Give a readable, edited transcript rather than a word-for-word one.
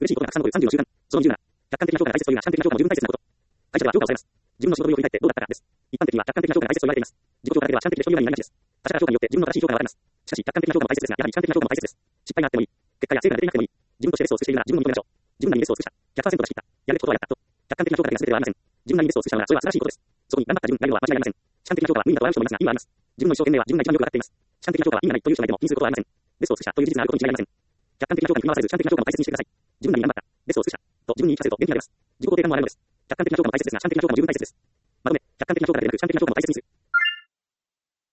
嬉しいことがたくさん残る30の習慣。その20なら、客観的な評価が大切というが、主観的な評価も十分大切なこと。会社では評価をされます。自分の仕事内容に対してどうだったかです。一般的には客観的な評価が大切と言われています。自己評価だけでは主観的な人由来になりがちです。他者から評価によって自分の正しい評価が分かります。しかし、客観的な評価も大切ですが、やはり主観的な評価も大切です。失敗があってもいい。結果や成果が出ていなくてもいい。自分としてベストを尽くしているなら自分を認めましょう。自分なりにベストを尽くした。100% 出し切った。やるべきことはやったと。客観的な評価だけが全てではありません。自分なりにベストを尽くしたのならそれは素晴らしいことです。そこに頑張った自分がいるのは間違いありません。主観的な評価は無意味だとある人もいますが、意味はあります。自分の一生懸命は自分が一番よくわかっています。主観的な評価は意味がないという人がいても気にすることはありません。ベストを尽くしたという事実があることに違いありません。客観的な評価に振り回されず主観的な評価も大切にしてください。自分なりに頑張った。ベストを尽くした。と自分に言い聞かせると元気になります。自己肯定感も上がるのです。客観的な評価も大切ですが、主観的な評価も十分大切です。まとめ、客観的な評価だけでなく主観的な評価も大切にする。